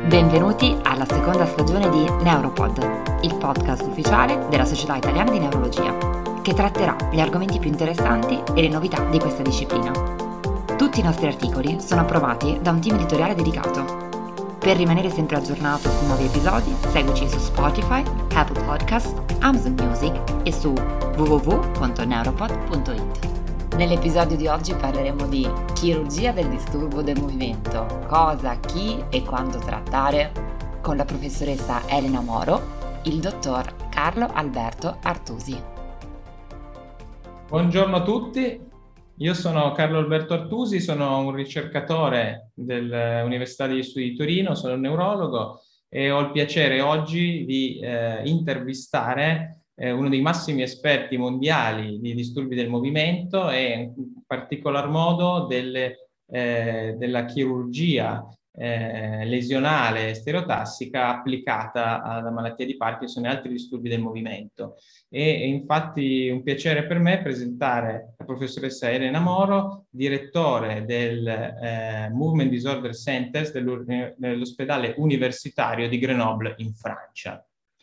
Benvenuti alla seconda stagione di Neuropod, il podcast ufficiale della Società Italiana di Neurologia, che tratterà gli argomenti più interessanti e le novità di questa disciplina. Tutti i nostri articoli sono approvati da un team editoriale dedicato. Per rimanere sempre aggiornato su nuovi episodi, seguici su Spotify, Apple Podcast, Amazon Music e su www.neuropod.it. Nell'episodio di oggi parleremo di chirurgia del disturbo del movimento, cosa, chi e quando trattare, con la professoressa Elena Moro, il dottor Carlo Alberto Artusi. Buongiorno a tutti, io sono Carlo Alberto Artusi, sono un ricercatore dell'Università degli Studi di Torino, sono un neurologo e ho il piacere oggi di intervistare uno dei massimi esperti mondiali di disturbi del movimento e in particolar modo della chirurgia lesionale stereotassica applicata alla malattia di Parkinson e altri disturbi del movimento. E infatti un piacere per me presentare la professoressa Elena Moro, direttore del Movement Disorder Centers dell'ospedale universitario di Grenoble in Francia.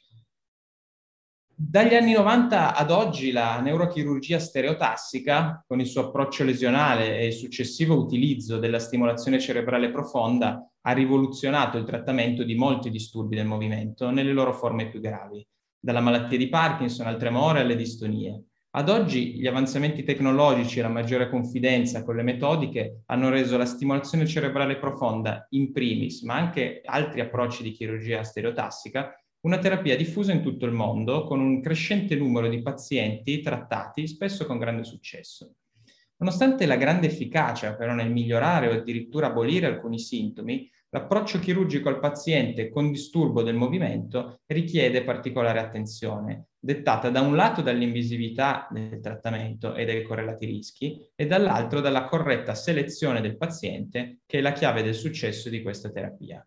Dagli anni 90 ad oggi la neurochirurgia stereotassica, con il suo approccio lesionale e il successivo utilizzo della stimolazione cerebrale profonda, ha rivoluzionato il trattamento di molti disturbi del movimento nelle loro forme più gravi, dalla malattia di Parkinson al tremore alle distonie. Ad oggi gli avanzamenti tecnologici e la maggiore confidenza con le metodiche hanno reso la stimolazione cerebrale profonda in primis, ma anche altri approcci di chirurgia stereotassica, una terapia diffusa in tutto il mondo con un crescente numero di pazienti trattati, spesso con grande successo. Nonostante la grande efficacia però nel migliorare o addirittura abolire alcuni sintomi, l'approccio chirurgico al paziente con disturbo del movimento richiede particolare attenzione, dettata da un lato dall'invisività del trattamento e dai correlati rischi e dall'altro dalla corretta selezione del paziente, che è la chiave del successo di questa terapia.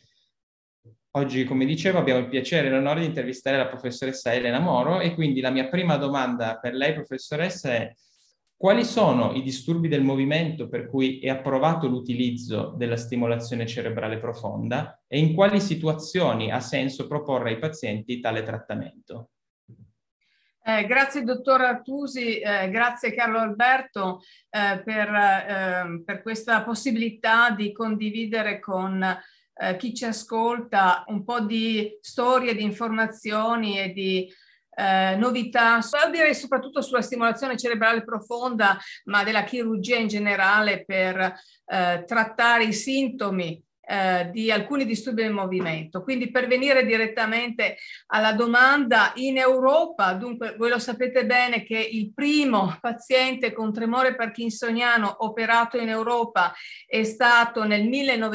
Oggi, come dicevo, abbiamo il piacere e l'onore di intervistare la professoressa Elena Moro e quindi la mia prima domanda per lei, professoressa, è: quali sono i disturbi del movimento per cui è approvato l'utilizzo della stimolazione cerebrale profonda e in quali situazioni ha senso proporre ai pazienti tale trattamento? Grazie dottor Artusi, grazie Carlo Alberto per questa possibilità di condividere con chi ci ascolta un po' di storie, di informazioni e di novità, direi soprattutto sulla stimolazione cerebrale profonda, ma della chirurgia in generale per trattare i sintomi di alcuni disturbi del movimento. Quindi, per venire direttamente alla domanda, in Europa, dunque voi lo sapete bene che il primo paziente con tremore parkinsoniano operato in Europa è stato nel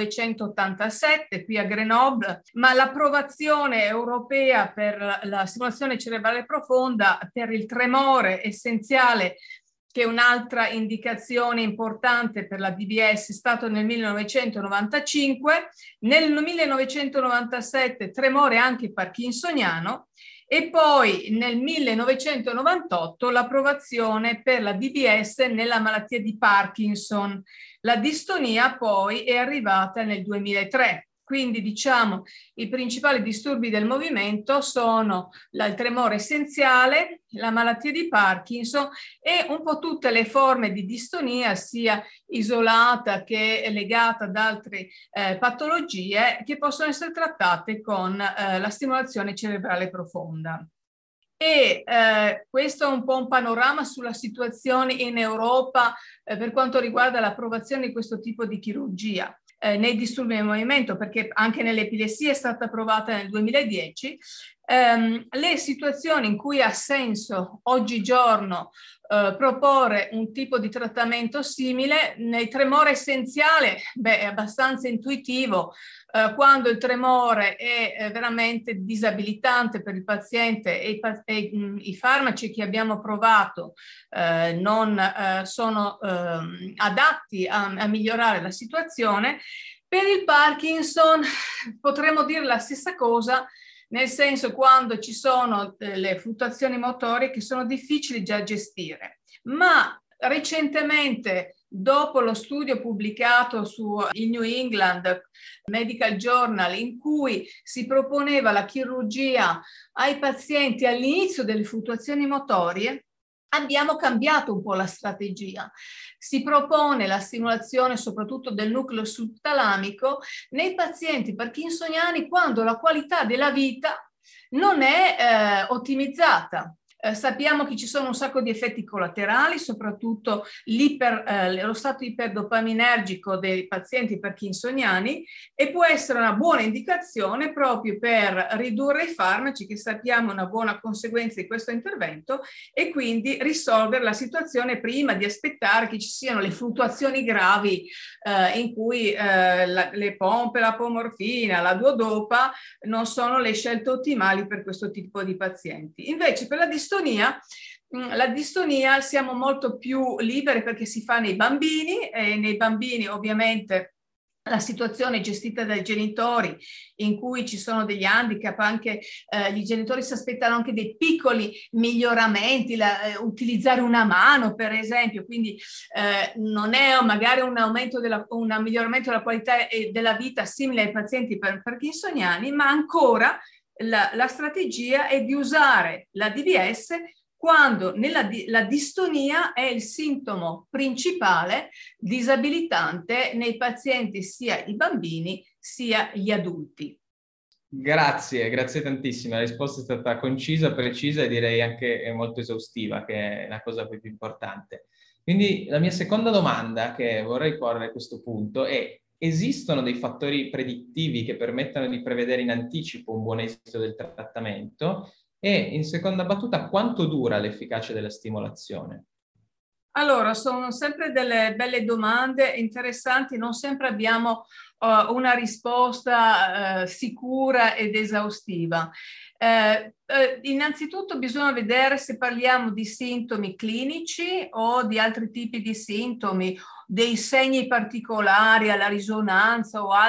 1987 qui a Grenoble, ma l'approvazione europea per la stimolazione cerebrale profonda per il tremore essenziale, che è un'altra indicazione importante per la DBS, è stato nel 1995, nel 1997 tremore anche parkinsoniano e poi nel 1998 l'approvazione per la DBS nella malattia di Parkinson. La distonia poi è arrivata nel 2003. Quindi diciamo i principali disturbi del movimento sono il tremore essenziale, la malattia di Parkinson e un po' tutte le forme di distonia, sia isolata che legata ad altre patologie, che possono essere trattate con la stimolazione cerebrale profonda. E questo è un po' un panorama sulla situazione in Europa per quanto riguarda l'approvazione di questo tipo di chirurgia. Nei disturbi del movimento, perché anche nell'epilessia è stata approvata nel 2010, le situazioni in cui ha senso oggigiorno proporre un tipo di trattamento simile, nel tremore essenziale, è abbastanza intuitivo. Quando il tremore è veramente disabilitante per il paziente e i farmaci che abbiamo provato non sono adatti a migliorare la situazione. Per il Parkinson potremmo dire la stessa cosa, nel senso quando ci sono le fluttuazioni motorie che sono difficili già gestire, ma recentemente dopo lo studio pubblicato su il New England Medical Journal, in cui si proponeva la chirurgia ai pazienti all'inizio delle fluttuazioni motorie, abbiamo cambiato un po' la strategia. Si propone la stimolazione soprattutto del nucleo subtalamico nei pazienti parkinsoniani quando la qualità della vita non è ottimizzata. Sappiamo che ci sono un sacco di effetti collaterali, soprattutto lo stato iperdopaminergico dei pazienti parkinsoniani, e può essere una buona indicazione proprio per ridurre i farmaci, che sappiamo è una buona conseguenza di questo intervento, e quindi risolvere la situazione prima di aspettare che ci siano le fluttuazioni gravi in cui le pompe, la apomorfina, la duodopa non sono le scelte ottimali per questo tipo di pazienti. Invece per la distonia siamo molto più liberi perché si fa nei bambini, e nei bambini ovviamente la situazione è gestita dai genitori, in cui ci sono degli handicap, anche i genitori si aspettano anche dei piccoli miglioramenti, utilizzare una mano per esempio, quindi non è magari un miglioramento della qualità della vita simile ai pazienti parkinsoniani, ma ancora la strategia è di usare la DBS quando la distonia è il sintomo principale disabilitante nei pazienti, sia i bambini sia gli adulti. Grazie tantissimo. La risposta è stata concisa, precisa e direi anche molto esaustiva, che è la cosa più importante. Quindi la mia seconda domanda che vorrei porre a questo punto è: esistono dei fattori predittivi che permettano di prevedere in anticipo un buon esito del trattamento? E in seconda battuta, quanto dura l'efficacia della stimolazione? Allora, sono sempre delle belle domande interessanti, non sempre abbiamo una risposta sicura ed esaustiva. Innanzitutto bisogna vedere se parliamo di sintomi clinici o di altri tipi di sintomi, dei segni particolari alla risonanza o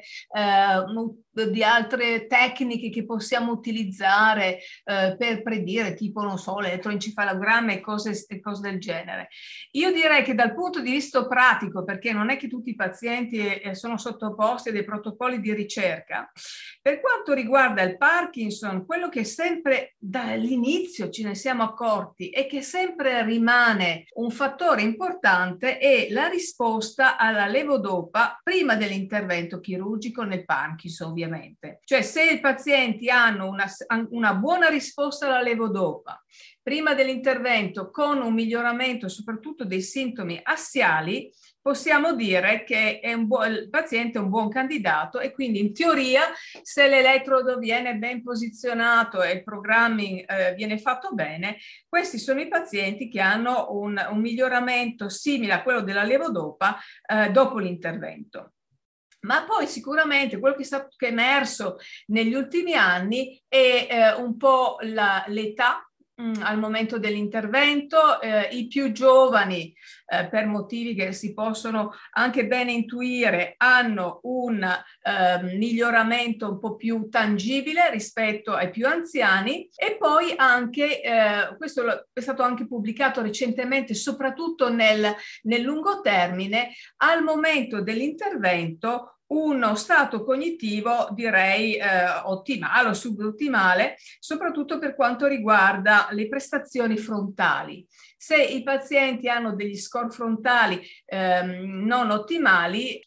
di altre tecniche che possiamo utilizzare per predire, tipo, non so, l'elettroencefalogramma e cose del genere. Io direi che dal punto di vista pratico, perché non è che tutti i pazienti sono sottoposti a dei protocolli di ricerca, per quanto riguarda il Parkinson, quello che sempre dall'inizio ce ne siamo accorti e che sempre rimane un fattore importante è la risposta alla levodopa prima dell'intervento chirurgico nel Parkinson, ovviamente. Cioè, se i pazienti hanno una buona risposta alla levodopa prima dell'intervento, con un miglioramento soprattutto dei sintomi assiali, possiamo dire che il paziente è un buon candidato, e quindi in teoria, se l'elettrodo viene ben posizionato e il programming viene fatto bene, questi sono i pazienti che hanno un miglioramento simile a quello della levodopa dopo l'intervento. Ma poi sicuramente quello che è emerso negli ultimi anni è un po' l'età al momento dell'intervento. I più giovani, per motivi che si possono anche bene intuire, hanno un miglioramento un po' più tangibile rispetto ai più anziani, e poi anche, questo è stato anche pubblicato recentemente, soprattutto nel lungo termine, al momento dell'intervento uno stato cognitivo direi ottimale o subottimale, soprattutto per quanto riguarda le prestazioni frontali. Se i pazienti hanno degli score frontali non ottimali,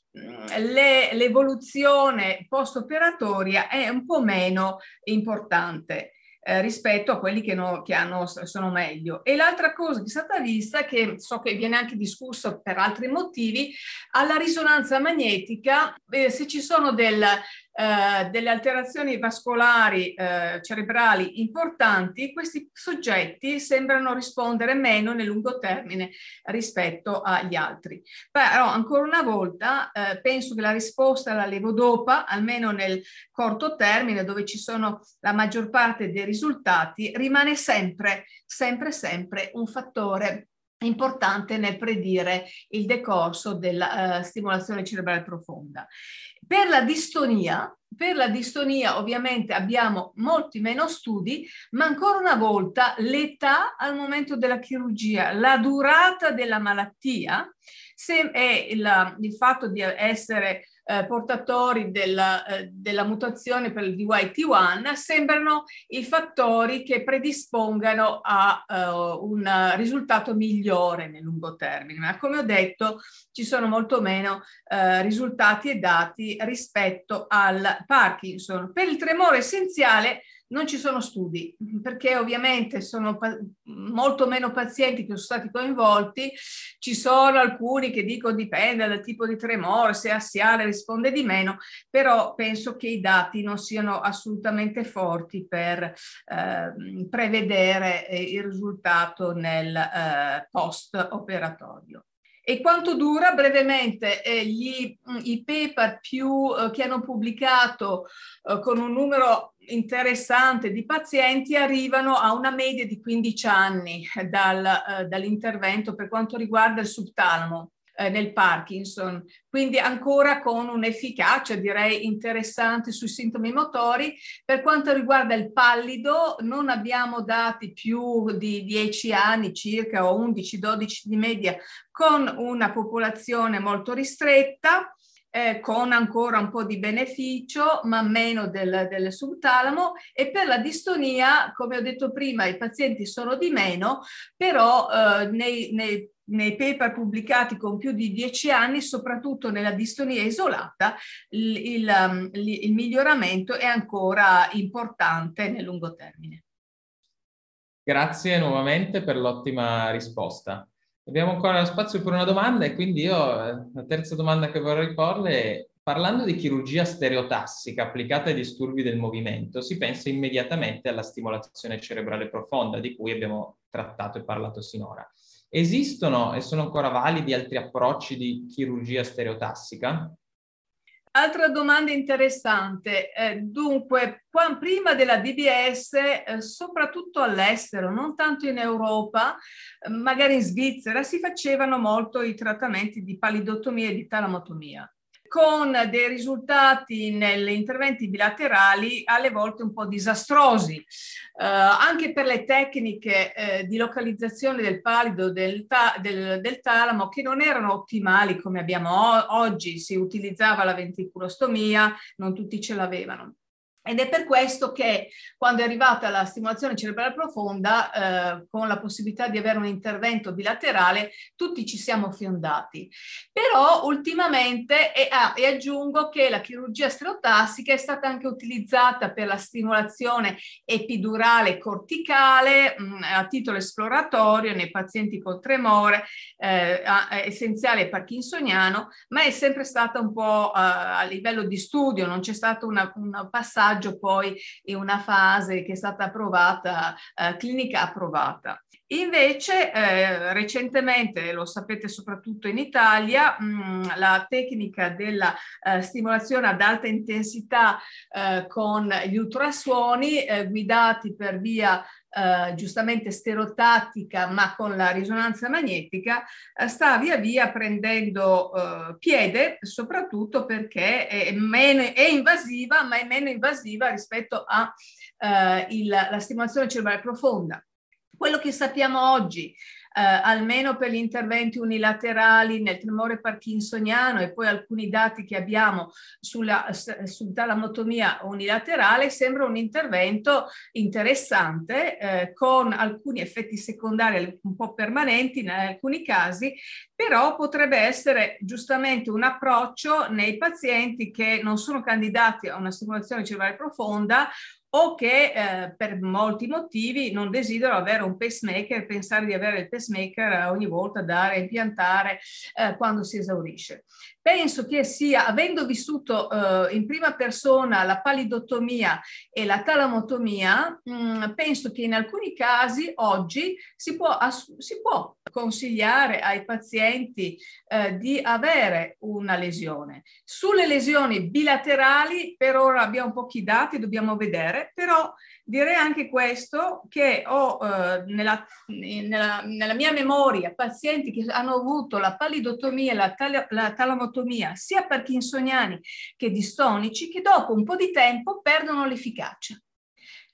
l'evoluzione post-operatoria è un po' meno importante rispetto a quelli che sono meglio. E l'altra cosa che è stata vista, che so che viene anche discusso per altri motivi, alla risonanza magnetica, se ci sono delle alterazioni vascolari cerebrali importanti, questi soggetti sembrano rispondere meno nel lungo termine rispetto agli altri. Però ancora una volta penso che la risposta alla levodopa, almeno nel corto termine, dove ci sono la maggior parte dei risultati, rimane sempre un fattore importante nel predire il decorso della stimolazione cerebrale profonda. Per la distonia ovviamente abbiamo molti meno studi, ma ancora una volta l'età al momento della chirurgia, la durata della malattia e il fatto di essere portatori della mutazione per il DYT1 sembrano i fattori che predispongano a un risultato migliore nel lungo termine, ma come ho detto ci sono molto meno risultati e dati rispetto al Parkinson. Per il tremore essenziale non ci sono studi, perché ovviamente sono molto meno pazienti che sono stati coinvolti. Ci sono alcuni che dicono dipende dal tipo di tremore, se è assiale risponde di meno, però penso che i dati non siano assolutamente forti per prevedere il risultato nel post-operatorio. E quanto dura? Brevemente, i paper che hanno pubblicato con un numero interessante di pazienti arrivano a una media di 15 anni dall'intervento per quanto riguarda il subtalamo nel Parkinson, quindi ancora con un'efficacia direi interessante sui sintomi motori. Per quanto riguarda il pallido non abbiamo dati più di 10 anni circa o 11-12 di media con una popolazione molto ristretta, con ancora un po' di beneficio ma meno del subtalamo, e per la distonia, come ho detto prima, i pazienti sono di meno, però nei paper pubblicati con più di 10 anni, soprattutto nella distonia isolata, il miglioramento è ancora importante nel lungo termine. Grazie nuovamente per l'ottima risposta. Abbiamo ancora spazio per una domanda e quindi io la terza domanda che vorrei porle è: parlando di chirurgia stereotassica applicata ai disturbi del movimento, si pensa immediatamente alla stimolazione cerebrale profonda di cui abbiamo trattato e parlato sinora. Esistono e sono ancora validi altri approcci di chirurgia stereotassica? Altra domanda interessante. Dunque, prima della DBS, soprattutto all'estero, non tanto in Europa, magari in Svizzera, si facevano molto i trattamenti di pallidottomia e di talamotomia, con dei risultati negli interventi bilaterali alle volte un po' disastrosi, anche per le tecniche di localizzazione del pallido del talamo, che non erano ottimali come abbiamo oggi. Si utilizzava la ventriculostomia, non tutti ce l'avevano. Ed è per questo che quando è arrivata la stimolazione cerebrale profonda, con la possibilità di avere un intervento bilaterale, tutti ci siamo fiondati. Però ultimamente, e aggiungo che la chirurgia stereotassica è stata anche utilizzata per la stimolazione epidurale corticale a titolo esploratorio nei pazienti con tremore essenziale parkinsoniano, ma è sempre stata un po' a livello di studio, non c'è stato un passaggio poi in una fase che è stata approvata, clinica approvata. Invece recentemente, lo sapete soprattutto in Italia, la tecnica della stimolazione ad alta intensità con gli ultrasuoni guidati per via giustamente stereotattica ma con la risonanza magnetica, sta via via prendendo piede, soprattutto perché è invasiva, ma è meno invasiva rispetto a la stimolazione cerebrale profonda. Quello che sappiamo oggi, almeno per gli interventi unilaterali nel tremore parkinsoniano e poi alcuni dati che abbiamo sul talamotomia unilaterale, sembra un intervento interessante con alcuni effetti secondari un po' permanenti in alcuni casi, però potrebbe essere giustamente un approccio nei pazienti che non sono candidati a una stimolazione cerebrale profonda o che per molti motivi non desiderano avere un pacemaker e pensare di avere il pacemaker ogni volta da reimpiantare quando si esaurisce. Penso che sia, avendo vissuto in prima persona la pallidottomia e la talamotomia, penso che in alcuni casi oggi si può consigliare ai pazienti di avere una lesione. Sulle lesioni bilaterali per ora abbiamo pochi dati, dobbiamo vedere, però direi anche questo, che ho nella mia memoria pazienti che hanno avuto la pallidottomia e la talamotomia, sia parkinsoniani che distonici, che dopo un po' di tempo perdono l'efficacia.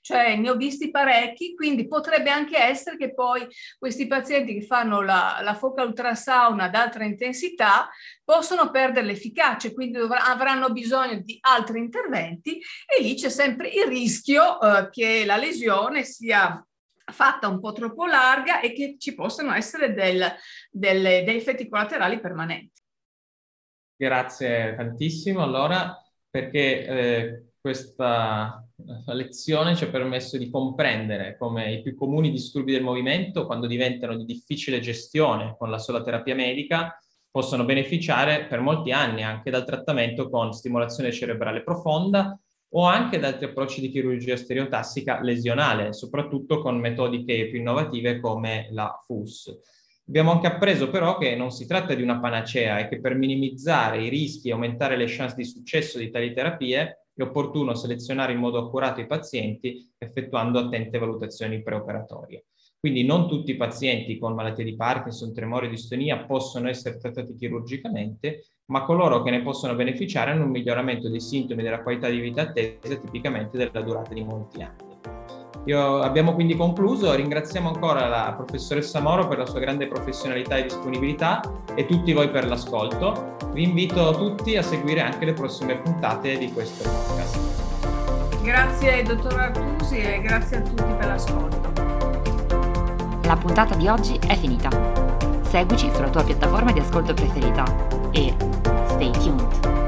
cioè ne ho visti parecchi, quindi potrebbe anche essere che poi questi pazienti che fanno la focal ultrasound ad alta intensità possono perdere l'efficacia, quindi avranno bisogno di altri interventi e lì c'è sempre il rischio che la lesione sia fatta un po' troppo larga e che ci possano essere degli effetti collaterali permanenti. Grazie tantissimo allora, perché questa lezione ci ha permesso di comprendere come i più comuni disturbi del movimento, quando diventano di difficile gestione con la sola terapia medica, possono beneficiare per molti anni anche dal trattamento con stimolazione cerebrale profonda o anche da altri approcci di chirurgia stereotassica lesionale, soprattutto con metodiche più innovative come la FUS. Abbiamo anche appreso però che non si tratta di una panacea e che per minimizzare i rischi e aumentare le chance di successo di tali terapie è opportuno selezionare in modo accurato i pazienti effettuando attente valutazioni preoperatorie. Quindi non tutti i pazienti con malattie di Parkinson, tremori o distonia possono essere trattati chirurgicamente, ma coloro che ne possono beneficiare hanno un miglioramento dei sintomi e della qualità di vita attesa tipicamente della durata di molti anni. Abbiamo quindi concluso, ringraziamo ancora la professoressa Moro per la sua grande professionalità e disponibilità e tutti voi per l'ascolto. Vi invito tutti a seguire anche le prossime puntate di questo podcast. Grazie dottor Artusi e grazie a tutti per l'ascolto. La puntata di oggi è finita. Seguici sulla tua piattaforma di ascolto preferita e stay tuned!